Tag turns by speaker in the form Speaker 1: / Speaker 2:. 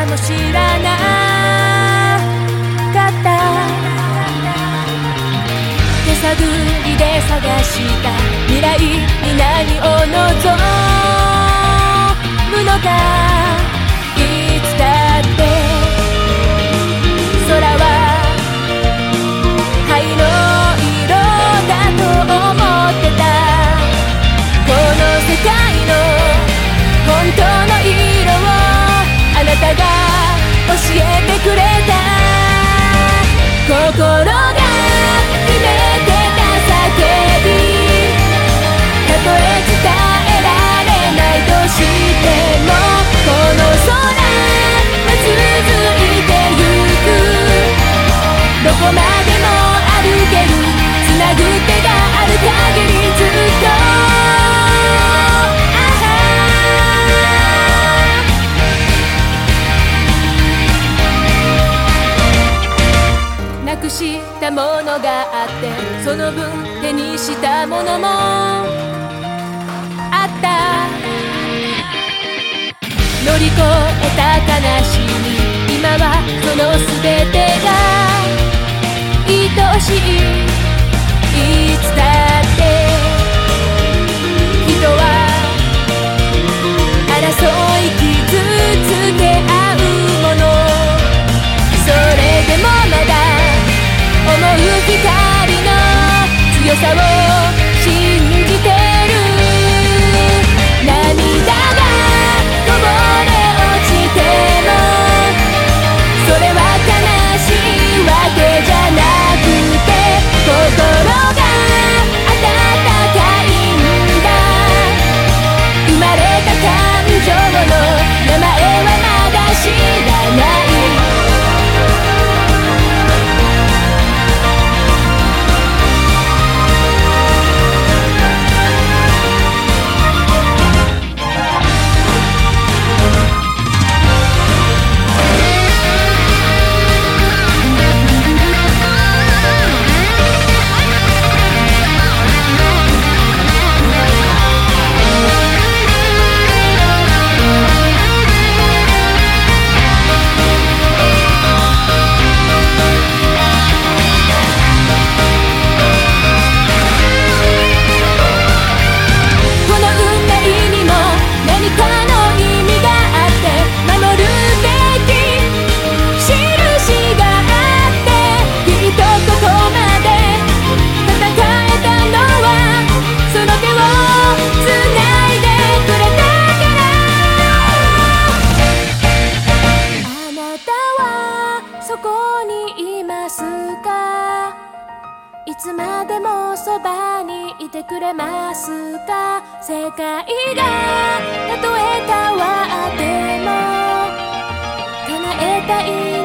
Speaker 1: も知らなかった。手探りで探した未来に何を望むのか。いつだって空は灰の色だと思ってた。この世界の本当の色をあなたが教えてくれた。心が秘めてた叫び、たとえ伝えられないとしても、この空は続いてゆく。どこまでも歩ける、つなぐ手がある限りずっと。なくしたものがあって、その分手にしたものもあった。乗り越えた悲しみ、今はその全てが愛しい。いつだって人は争い傷つけ合うもの。それでもまだ思う光の強さを信じてる。涙がこぼれ落ちても、それは悲しいわけじゃなくて、心が温かいんだ。生まれた感情の名前はまだ知らない。いつまでもそばにいてくれますか。世界がたとえ変わっても叶えたい